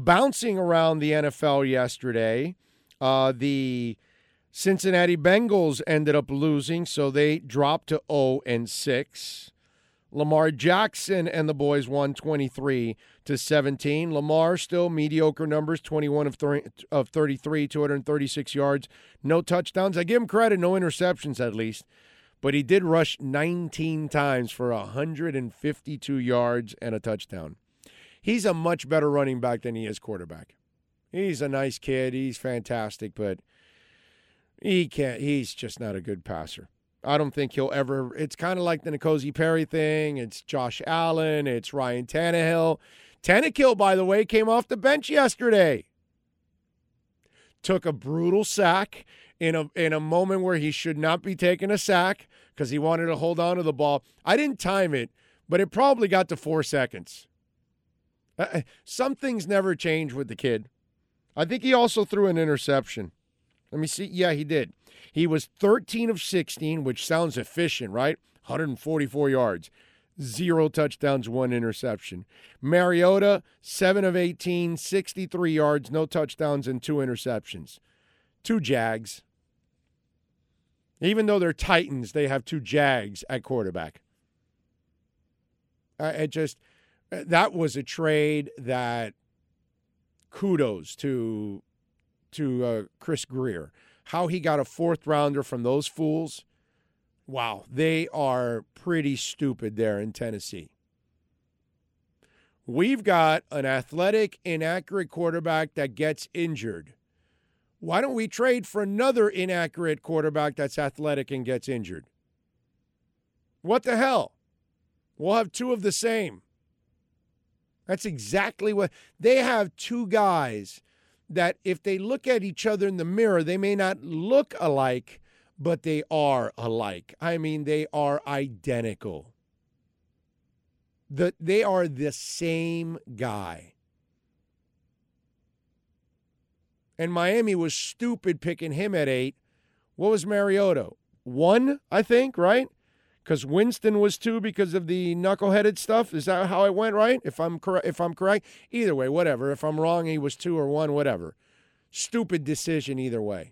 bouncing around the NFL yesterday, the Cincinnati Bengals ended up losing, so they dropped to 0-6. Lamar Jackson and the boys won 23-17. Lamar still mediocre numbers, 21 of 33, 236 yards, no touchdowns. I give him credit, no interceptions at least. But he did rush 19 times for 152 yards and a touchdown. He's a much better running back than he is quarterback. He's a nice kid. He's fantastic, but he's just not a good passer. I don't think he'll ever. It's kind of like the N'Kosi Perry thing. It's Josh Allen. It's Ryan Tannehill. Tannehill, by the way, came off the bench yesterday. Took a brutal sack in a moment where he should not be taking a sack because he wanted to hold on to the ball. I didn't time it, but it probably got to 4 seconds. Some things never change with the kid. I think he also threw an interception. Let me see. Yeah, he did. He was 13 of 16, which sounds efficient, right? 144 yards. 0 touchdowns, 1 interception. Mariota, 7 of 18, 63 yards, no touchdowns, and 2 interceptions. 2 Jags. Even though they're Titans, they have 2 Jags at quarterback. That was a trade that kudos to Chris Greer. How he got a 4th rounder from those fools. Wow, they are pretty stupid there in Tennessee. We've got an athletic, inaccurate quarterback that gets injured. Why don't we trade for another inaccurate quarterback that's athletic and gets injured? What the hell? We'll have 2 of the same. That's exactly what they have. 2 guys that if they look at each other in the mirror, they may not look alike, but they are alike. I mean, they are identical. They are the same guy. And Miami was stupid picking him at 8. What was Mariota? 1, I think, right? Because Winston was 2 because of the knuckleheaded stuff. Is that how it went, right? If I'm correct. Either way, whatever. If I'm wrong, he was 2 or 1, whatever. Stupid decision either way.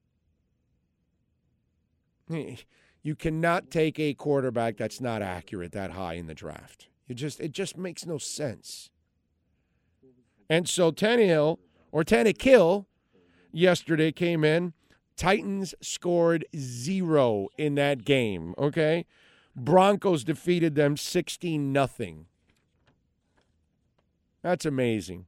You cannot take a quarterback that's not accurate that high in the draft. It just makes no sense. And so Tannehill yesterday came in. Titans scored 0 in that game, okay? Broncos defeated them 16-0. That's amazing.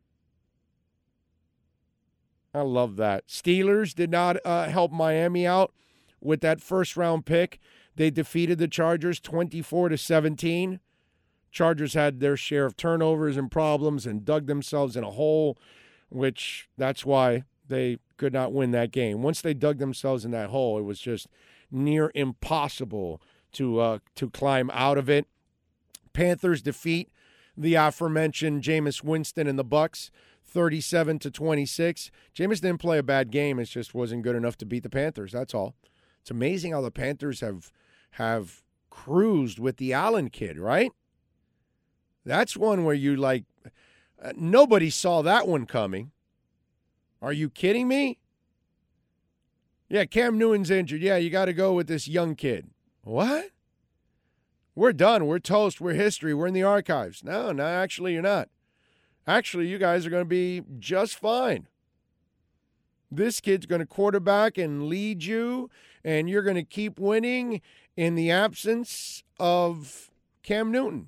I love that. Steelers did not help Miami out with that first-round pick. They defeated the Chargers 24-17. Chargers had their share of turnovers and problems and dug themselves in a hole, which that's why they could not win that game. Once they dug themselves in that hole, it was just near impossible to climb out of it. Panthers defeat the aforementioned Jameis Winston and the Bucs 37-26. Jameis didn't play a bad game. It just wasn't good enough to beat the Panthers. That's all. It's amazing how the Panthers have cruised with the Allen kid, right? That's one where you nobody saw that one coming. Are you kidding me? Yeah, Cam Newton's injured. Yeah, you got to go with this young kid. What? We're done. We're toast. We're history. We're in the archives. No, actually, you're not. Actually, you guys are going to be just fine. This kid's going to quarterback and lead you, and you're going to keep winning in the absence of Cam Newton.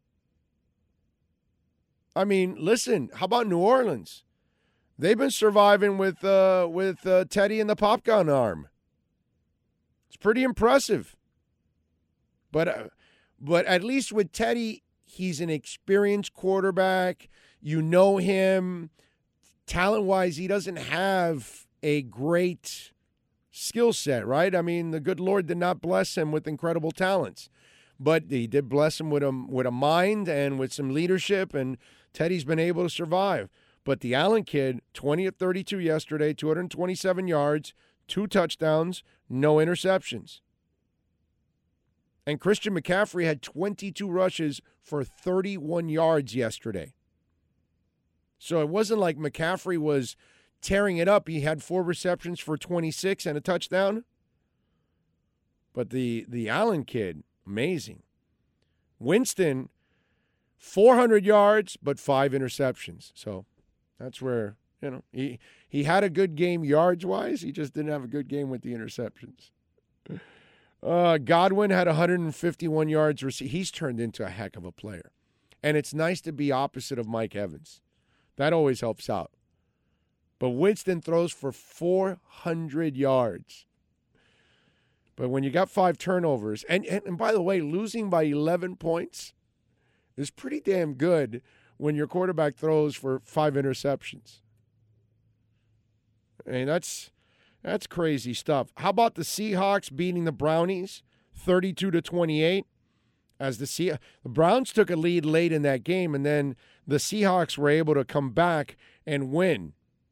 I mean, listen, how about New Orleans? They've been surviving with Teddy and the popgun arm. It's pretty impressive. But at least with Teddy, he's an experienced quarterback. You know him. Talent-wise, he doesn't have a great skill set, right? I mean, the good Lord did not bless him with incredible talents. But he did bless him with a mind and with some leadership, and Teddy's been able to survive. But the Allen kid, 20 of 32 yesterday, 227 yards, 2 touchdowns, no interceptions. And Christian McCaffrey had 22 rushes for 31 yards yesterday. So it wasn't like McCaffrey was tearing it up. He had 4 receptions for 26 and a touchdown. But the Allen kid, amazing. Winston, 400 yards, but 5 interceptions. So that's where, he had a good game yards-wise. He just didn't have a good game with the interceptions. Godwin had 151 yards. He's turned into a heck of a player. And it's nice to be opposite of Mike Evans. That always helps out. But Winston throws for 400 yards. But when you got 5 turnovers, and by the way, losing by 11 points is pretty damn good when your quarterback throws for 5 interceptions. I mean, that's crazy stuff. How about the Seahawks beating the Brownies 32-28? As the Browns took a lead late in that game, and then the Seahawks were able to come back and win.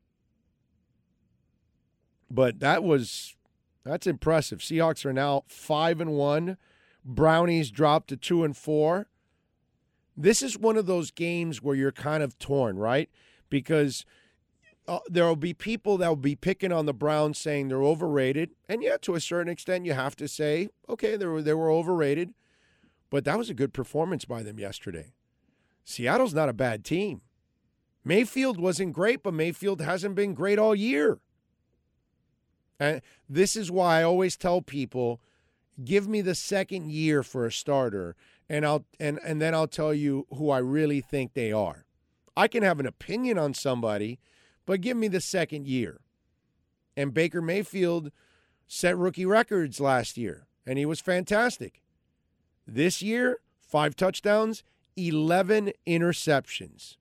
But that's impressive. Seahawks are now 5-1. Brownies dropped to 2-4. This is one of those games where you're kind of torn, right? Because there will be people that will be picking on the Browns saying they're overrated. And yeah, to a certain extent, you have to say, okay, they were overrated. But that was a good performance by them yesterday. Seattle's not a bad team. Mayfield wasn't great, but Mayfield hasn't been great all year. And this is why I always tell people, give me the second year for a starter, and then I'll tell you who I really think they are. I can have an opinion on somebody, but give me the second year. And Baker Mayfield set rookie records last year, and he was fantastic. This year, 5 touchdowns, 11 interceptions.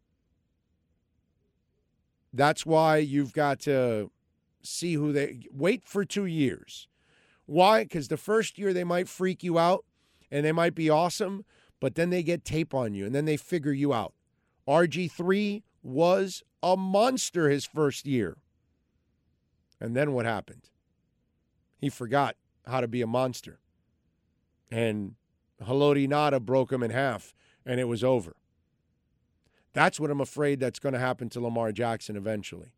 That's why you've got to see who they wait for 2 years. Why? Because the first year they might freak you out and they might be awesome, but then they get tape on you and then they figure you out. RG3 was a monster his first year. And then what happened? He forgot how to be a monster. And Haloti Ngata broke him in half, and it was over. That's what I'm afraid that's going to happen to Lamar Jackson eventually.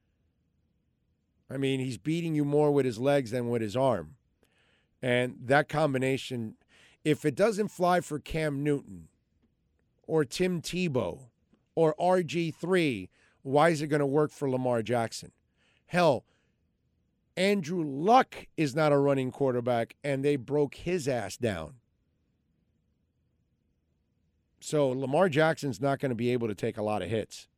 I mean, he's beating you more with his legs than with his arm. And that combination, if it doesn't fly for Cam Newton or Tim Tebow or RG3, why is it going to work for Lamar Jackson? Hell, Andrew Luck is not a running quarterback, and they broke his ass down. So Lamar Jackson's not going to be able to take a lot of hits.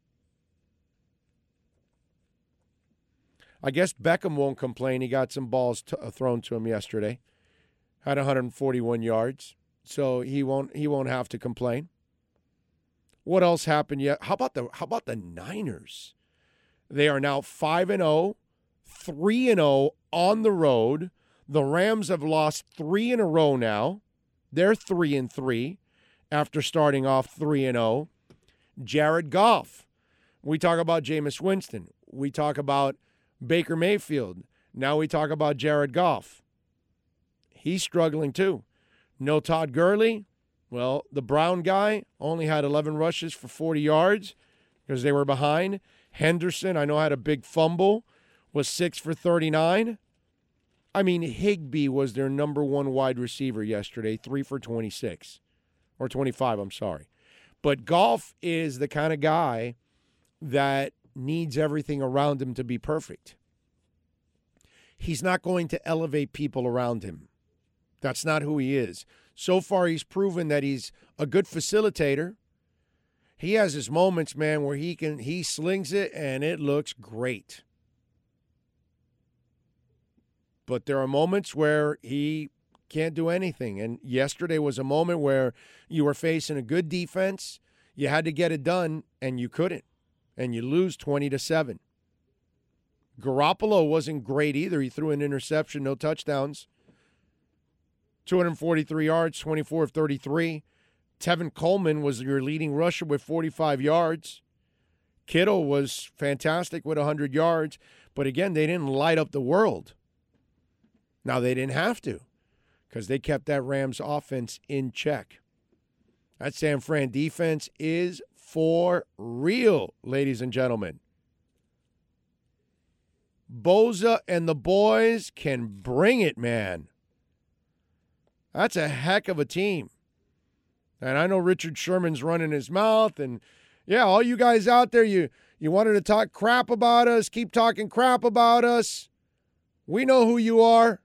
I guess Beckham won't complain. He got some balls thrown to him yesterday. Had 141 yards, so he won't have to complain. What else happened yet? How about the Niners? They are now 5-0. 3-0 on the road. The Rams have lost 3 in a row now. They're 3-3 after starting off 3-0. Jared Goff. We talk about Jameis Winston. We talk about Baker Mayfield. Now we talk about Jared Goff. He's struggling too. No Todd Gurley. Well, the Brown guy only had 11 rushes for 40 yards because they were behind. Henderson, I know, had a big fumble. Was 6 for 39. I mean, Higbee was their number 1 wide receiver yesterday, 3 for 26. Or 25, I'm sorry. But Goff is the kind of guy that needs everything around him to be perfect. He's not going to elevate people around him. That's not who he is. So far, he's proven that he's a good facilitator. He has his moments, man, where he slings it and it looks great. But there are moments where he can't do anything. And yesterday was a moment where you were facing a good defense. You had to get it done, and you couldn't. And you lose 20-7. Garoppolo wasn't great either. He threw an interception, no touchdowns. 243 yards, 24 of 33. Tevin Coleman was your leading rusher with 45 yards. Kittle was fantastic with 100 yards. But again, they didn't light up the world. Now, they didn't have to because they kept that Rams offense in check. That San Fran defense is for real, ladies and gentlemen. Bosa and the boys can bring it, man. That's a heck of a team. And I know Richard Sherman's running his mouth. And, yeah, all you guys out there, you wanted to talk crap about us, keep talking crap about us. We know who you are.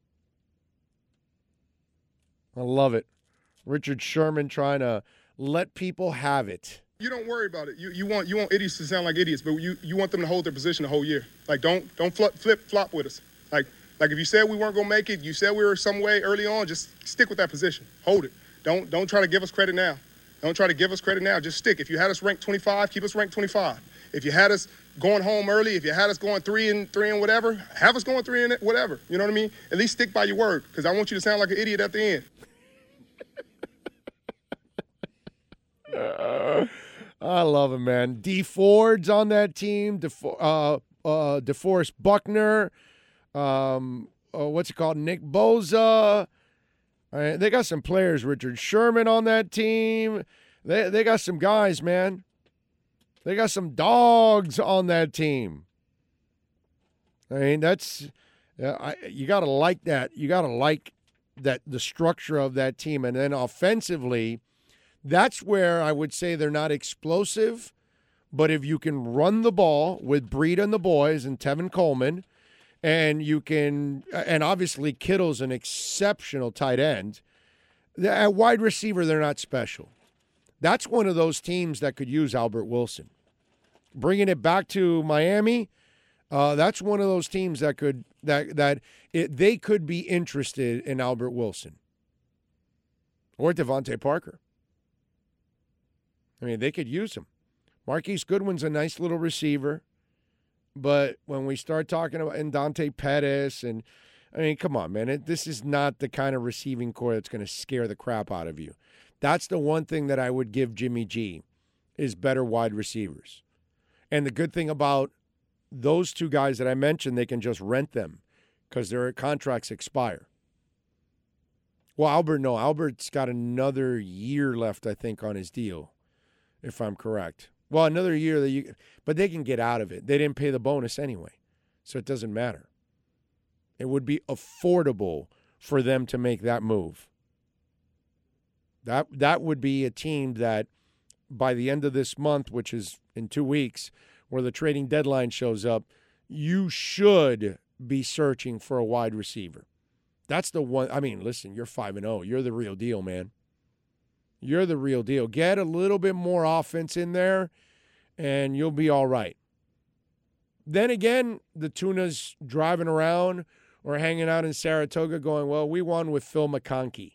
I love it. Richard Sherman trying to let people have it. You don't worry about it. You want idiots to sound like idiots, but you want them to hold their position the whole year. Like, don't flip-flop with us. Like if you said we weren't going to make it, you said we were some way early on, just stick with that position. Hold it. Don't try to give us credit now. Don't try to give us credit now. Just stick. If you had us ranked 25, keep us ranked 25. If you had us going home early, if you had us going 3 and whatever, have us going 3 and whatever. You know what I mean? At least stick by your word, because I want you to sound like an idiot at the end. I love him, man. D Ford's on that team. DeForest Buckner. What's it called? Nick Bosa. They got some players. Richard Sherman on that team. They got some guys, man. They got some dogs on that team. I mean, that's you got to like that. You got to like that, the structure of that team, and then offensively. That's where I would say they're not explosive, but if you can run the ball with Breida and the boys and Tevin Coleman, and obviously Kittle's an exceptional tight end, at wide receiver, they're not special. That's one of those teams that could use Albert Wilson. Bringing it back to Miami, that's one of those teams that they could be interested in Albert Wilson or Devontae Parker. I mean, they could use him. Marquise Goodwin's a nice little receiver, but when we start talking about Dante Pettis, come on, man. This is not the kind of receiving core that's going to scare the crap out of you. That's the one thing that I would give Jimmy G is better wide receivers. And the good thing about those two guys that I mentioned, they can just rent them because their contracts expire. Well, Albert's got another year left, I think, on his deal. If I'm correct. Well, another year, but they can get out of it. They didn't pay the bonus anyway, so it doesn't matter. It would be affordable for them to make that move. That would be a team that by the end of this month, which is in 2 weeks, where the trading deadline shows up, you should be searching for a wide receiver. That's the one. I mean, listen, you're 5-0. You're the real deal, man. You're the real deal. Get a little bit more offense in there, and you'll be all right. Then again, the Tuna's driving around or hanging out in Saratoga going, well, we won with Phil McConkey.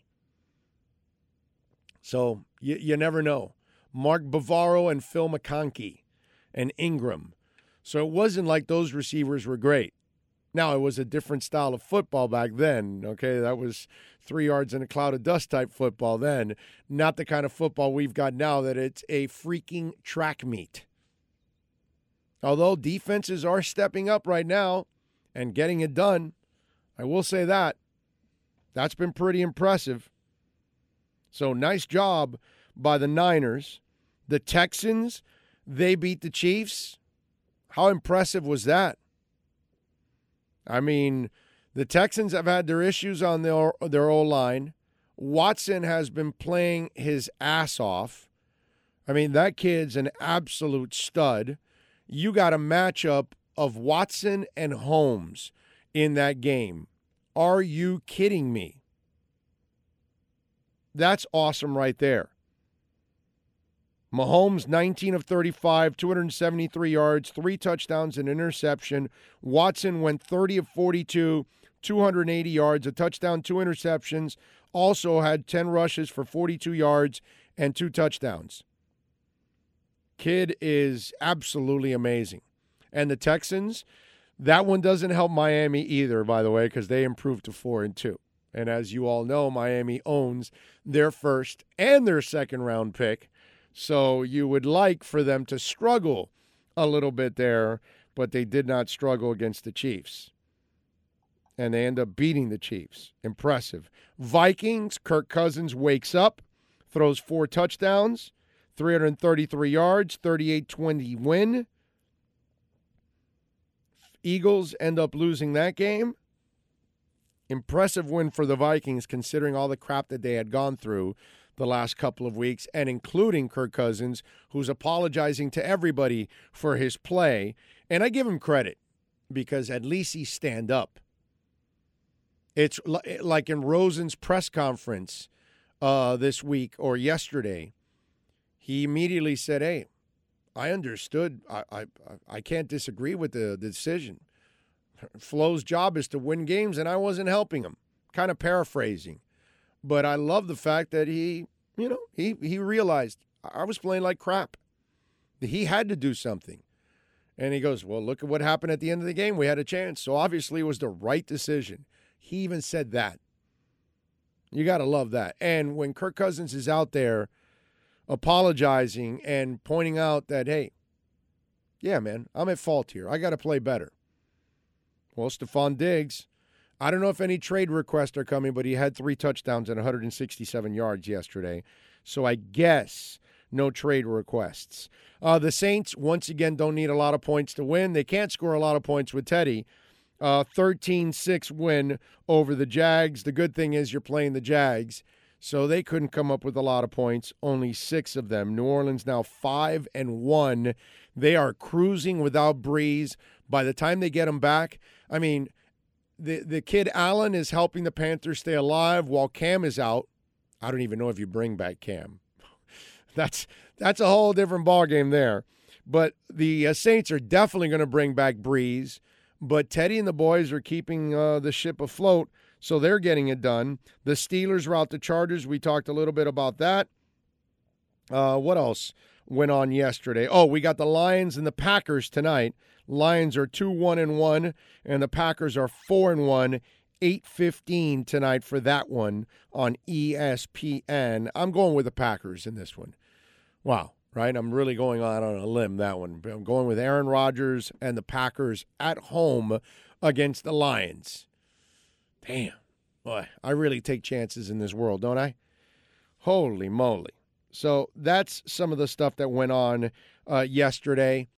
So you never know. Mark Bavaro and Phil McConkey and Ingram. So it wasn't like those receivers were great. Now, it was a different style of football back then, okay? That was 3 yards in a cloud of dust type football then. Not the kind of football we've got now that it's a freaking track meet. Although defenses are stepping up right now and getting it done, I will say that. That's been pretty impressive. So nice job by the Niners. The Texans, they beat the Chiefs. How impressive was that? I mean, the Texans have had their issues on their O-line. Watson has been playing his ass off. I mean, that kid's an absolute stud. You got a matchup of Watson and Holmes in that game. Are you kidding me? That's awesome right there. Mahomes, 19 of 35, 273 yards, 3 touchdowns, and interception. Watson went 30 of 42, 280 yards, a touchdown, 2 interceptions. Also had 10 rushes for 42 yards and 2 touchdowns. Kid is absolutely amazing. And the Texans, that one doesn't help Miami either, by the way, because they improved to 4-2. And as you all know, Miami owns their first and their second round pick. So you would like for them to struggle a little bit there, but they did not struggle against the Chiefs. And they end up beating the Chiefs. Impressive. Vikings, Kirk Cousins wakes up, throws 4 touchdowns, 333 yards, 38-20 win. Eagles end up losing that game. Impressive win for the Vikings considering all the crap that they had gone through the last couple of weeks, and including Kirk Cousins, who's apologizing to everybody for his play. And I give him credit because at least he stand up. It's like in Rosen's press conference this week or yesterday, he immediately said, hey, I understood. I can't disagree with the decision. Flo's job is to win games, and I wasn't helping him. Kind of paraphrasing. But I love the fact that he realized I was playing like crap. He had to do something. And he goes, well, look at what happened at the end of the game. We had a chance. So obviously it was the right decision. He even said that. You got to love that. And when Kirk Cousins is out there apologizing and pointing out that, hey, yeah, man, I'm at fault here. I got to play better. Well, Stephon Diggs, I don't know if any trade requests are coming, but he had 3 touchdowns and 167 yards yesterday. So I guess no trade requests. The Saints, once again, don't need a lot of points to win. They can't score a lot of points with Teddy. 13-6 win over the Jags. The good thing is you're playing the Jags, so they couldn't come up with a lot of points, only 6 of them. New Orleans now 5-1. They are cruising without Breeze. By the time they get him back, I mean, the kid Allen is helping the Panthers stay alive while Cam is out. I don't even know if you bring back Cam. That's a whole different ballgame there. But the Saints are definitely going to bring back Breeze. But Teddy and the boys are keeping the ship afloat, so they're getting it done. The Steelers were out the Chargers. We talked a little bit about that. What else went on yesterday? Oh, we got the Lions and the Packers tonight. Lions are 2-1-1, and the Packers are 4-1. 8:15 tonight for that one on ESPN. I'm going with the Packers in this one. Wow, right? I'm really going out on a limb, that one. I'm going with Aaron Rodgers and the Packers at home against the Lions. Damn. Boy, I really take chances in this world, don't I? Holy moly. So that's some of the stuff that went on yesterday.